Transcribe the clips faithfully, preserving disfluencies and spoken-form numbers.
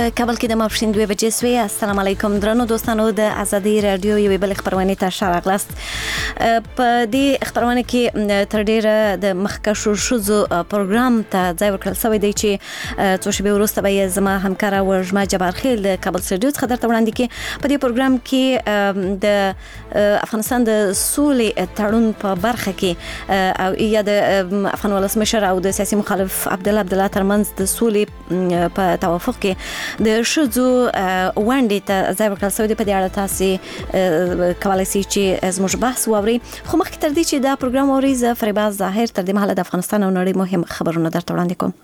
په کابل کې د ماپښین دوه بجې سوې. السلام علیکم درنو دوستانو، د ازادي رادیو یوې بل خبرونه ته شارغلاست. په دې خبرونه کې تر ډیره د مخکښو شوزو پروګرام ته ځای ورکړل شوی دی چې څو شپې وروسته به زما همکار ورجما جبارخیل د کابل سټډیو څخه درته وړاندې کې په دې پروګرام کې د افغانستان د سولې تړون په برخه کې او یا د افغان ولسمشر او د سیاسي مخالف عبدالله عبدالله ترمنځ د سولې په توافق کې د شذو وانډې ته ځای ورکړل شوی دی. په دې اړه تاسو کولای شئ چې زموږ بحث واورئ. خو مخکې تر دې چې دا پروګرام واورئ، زه فریبا ظاهر تر دې مهاله د افغانستان او نړۍ مهم خبرونه درته وړاندې کوم.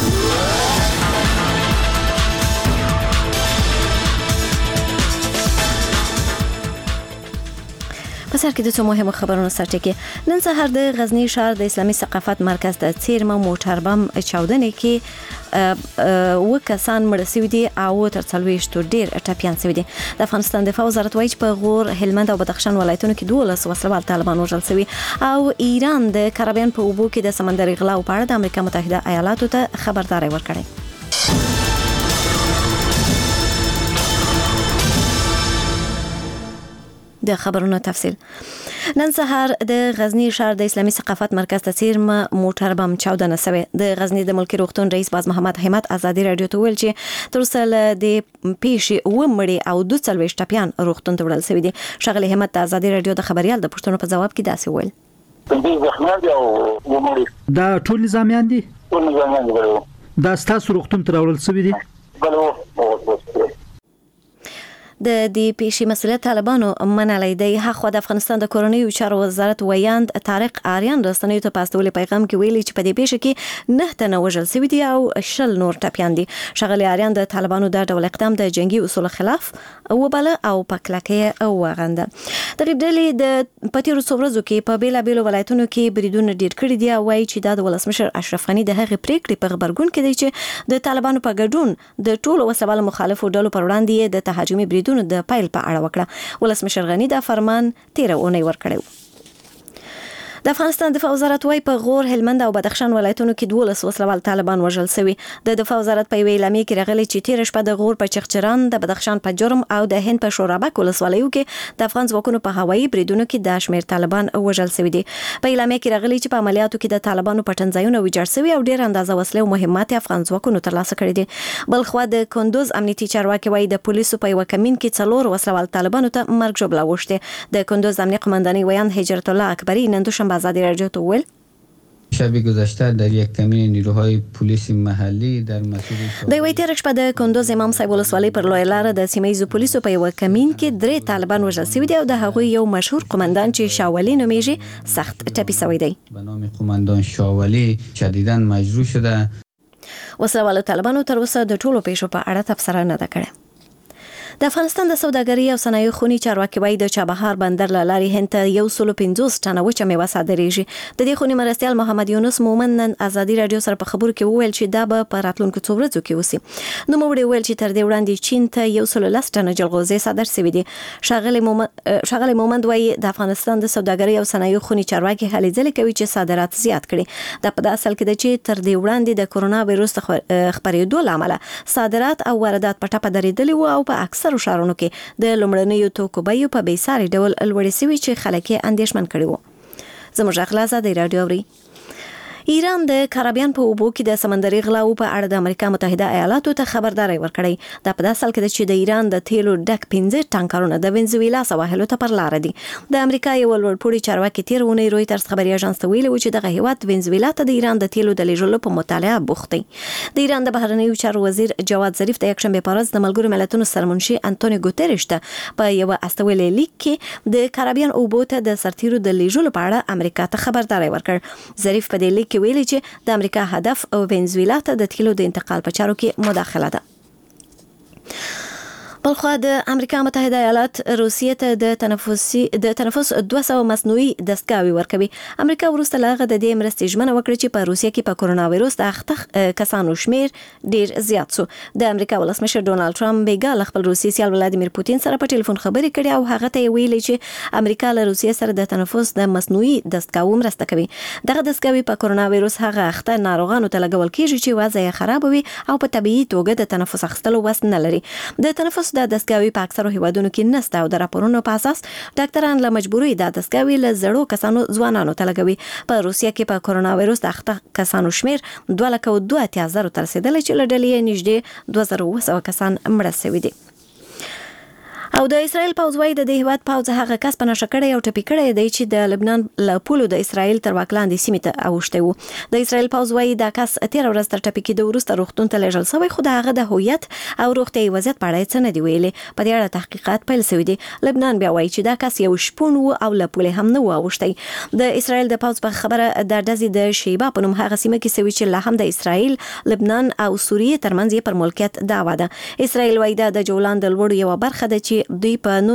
په سر کې د څو مهمو خبرونو سرټکی. نن سهار د غزنی ښار د اسلامي ثقافت مرکز ته څیرمه موټر بم چاودنې کې و کسان مړ شوي دي او تر څلوېښتو ډیر ټپیان شوي دي. د افغانستان دفاع وزارت وایي چې په غور، هلمند او بدخشان ولایتونو کې دولس وسلوال طالبان وژل شوي او ایران د کارابین په اوبو کې د سمندري غلا په اړه د امریکا متحده ایالاتو ته خبرداري ورکړې. د خبرونو تفصیل. نن سهار د غزنی ښار د اسلامي ثقافت مرکز ته څیرمه موټر بم چاودنه شوې. د غزنی د ملکی روغتون رئیس باز محمد همت ازادي رادیو ته ویل چې تر اوسه د پیښې و مړي او دوه څلوېښت ټپیان روغتون ته وړل شوي دي. ښاغلی همت د ازادي رادیو د خبريال د پوښتنو په ځواب کې داسې ویل: دا ټول نظامیان دي؟ ټول نظامیان دي. دا ستاسو روغتون ته راوړل شوي دي؟ بله. د دې پیښې مسؤلیت طالبانو منلی دی. هغه د افغانستان د کورنیو چارو وزارت ویاند طارق آریان رسنیو ته په استولې پیغام کې ویلي چې په دې پیښه کې نه تنه وژل شوي دي او شل نور ټپیان دي. ښاغلی آریان د طالبانو د ډول اقدام د جنگي اصولو خلاف وباله او په کلکه وغنده. د ډلې د پتیرو څو ورځو کې په بیلابیلو ولایتونو کې بریدونه ډیر کړي دي او وایي چې دا د ولسمشر اشرف غني د هغې پریکړې په غبرګون کې دی چې د طالبانو په ګډون د ټولو وسلوالو مخالفو ډلو پر وړاندې د تهاجمي بریدونو د پایل په اړه وکړه. ولسمشر غني دا فرمان تیره اونۍ ورکړی. د افغانستان دفاع وزارت وايي په غور، هلمند او بدخشان ولایتونو کې دولس وسلوال طالبان وژل شوي. د دفاع وزارت په یوې اعلامیه کې راغلي چې تیره شپه د غور په چغچران، د بدخشان په جرم او د هند په شورابک ولسوالیو کې د افغان ځواکونو په هوایي بریدونو کې د شمیر طالبان وژل شوي دي. په اعلامیه کې راغلي چې په عملیاتو کې د طالبانو پټنځایونه ویجاړ شوي او ډیر اندازه وسلې او مهمات افغان ځواکونو ترلاسه کړي دي. بل خو د کندوز امنیتي چارواکي وايي د پولیسو په یو کمین کې څلور وسلوال طالبانو ته مرګ ژوبله وشته. د کندوز امنیتي قمانداني ویاند هجرت الله اکبری نن دوشنبه آزادی رادیو ته شب گذشته در یک کمین نیروهای پلیس محلی در مسئول د ویتر شپه د کندوز امام صاحب ولسوالۍ پر لوی لار د سیمایي پولیسو په یو کمین کې درې طالبان وژل شوي دي او د هغوی یو مشهور قومندان چې شاولی نومیږي سخت ټپي شوی دی. به نام قومندان شاولی شدیداً مجروح شده. وسلوال طالبانو تر اوسه د ټولو پیښو په اړه تبصره نه ده کړې. د افغانستان د سوداګرۍ او صنایعو خونی چارواکي وايي د چابهار بندر له لارې هند ته یو سل پنځوس ټنه وچه میوه صادریږي. د دې خونی مرستیال محمد یونس مومن نن ازادي رادیو سره په خبرو کې وویل چې دا به په راتلونکو څو ورځو کې وسی. نو موږ ویل چې تر دې وړاندې چین ته یو سل لس ټنه جلغوزي صادر شوي دي. ښاغلی مومن ښاغلی مومن وايي د افغانستان د سوداګرۍ او صنایعو خونی چارواکي هلې ځلې کوي چې صادرات زیات کړي. دا په اصل کې د چې تر دې وړاندې د کورونا وایروس خپرېدو لامل صادرات او واردات په ټپه درېدلي وو او په اکثرو ښارونو کې د لومړنیو توکو بیې په بېساري ډول لوړې شوي چې خلک یې اندېښمن کړي وو. زموږ اخلاص د رادیو اوري. ایران د کارابین په اوبو کې د سمندري غلاو په اړه د امریکا متحده ایالاتو ته خبرداري ورکړې. دا په داسې حال کې چې د ایران د تیلو ډک پنځه ټانکرونه د وینزویلا سواحلو ته پر لار دي. د امریکا یو لوړپوړي چارواکي تیر اونۍ رویټرز خبري اژانس ته ویلي و چې دغه هیواد وینزویلا ته د ایران د تیلو د لیږلو په مطالعه بوخت دی. د ایران د بهرنیو چارو وزیر جواد ظریف د یکشنبه په ورځ د ملګرو ملتونو سرمنشي انټونیو ګوتریش ته په یو استولې لیک کې د کارابین اوبو ته د سرتیرو د لیږلو په اړه امریکا ته خبرداري ورکړ. ظریف په دې لیک کې ویلي چې د امریکا هدف او وینزویلا ته د تیلو د انتقال په چارو کې مداخله ده. بلخو د امریکا متحده ایالات روسیې ته د تنفسي د تنفس دوه سوه مصنوعي دستګاوې ورکوي. امریکا وروسته له هغه د دې مرستې ژمنه وکړه چې په روسیې کې په کورونا وایروس د اخته کسانو شمیر ډیر زیات شو. د امریکا ولسمشر ډونالد ټرمپ بیګا خپل روسي سیال ولادیمیر پوتین سره په ټلیفون خبرې کړې او هغه ته ویلي چې امریکا له روسیې سره د تنفس د مصنوعي دستګاو مرسته کوي. دغه دستګاوې په کورونا وایروس هغه اخته ناروغانو ته لګول کیږي چې وضع یې خراب وي او په طبيعي توګه د تنفس اخیستلو وس نه لري. د تنفس د دستګاوې په اکثرو هیوادونو کې نشته او د راپورونو په اساس ډاکټران له مجبوري د دستګاوې له زړو کسانو ځوانانو ته لګوي. په روسیه کې په کورونا وایروس د اخته کسانو شمیر دوه لکه دوه اتیا زره ته رسیدلی چې له ډلې نږدې دوه زره اوه سوه کسان مړه شوي دي. او د اسرائیل پوځ وايي د هیواد پوځ هغه کس په نشه کړی او ټپي کړی دی چې د لبنان له پولو د اسرائیل تر واک لاندې سیمې ته اوښتی و. د اسرائیل پوځ وايي دا کس تیر ورځ تر ټپي کېدو وروسته روغتون ته لیږل شوی خو د هغه د هویت او روغتیايي وضعیت په اړه څه نه دي ویلي. په دې اړه تحقیقات پیل شوي دي. لبنان بیا وايي چې دا کس یو شپون و او له پولې هم نه و اوښتی. د اسرائیل د پوځ په خبره د ډزې د شیبا په نوم هغه سیمه کې شوی چې لا هم د اسرائیل، لبنان او سوریې ترمنځ یې پر ملکیت دعوا ده. اسرائیل وايي دا د جولان د لوړو یو برخه ده چې دوی په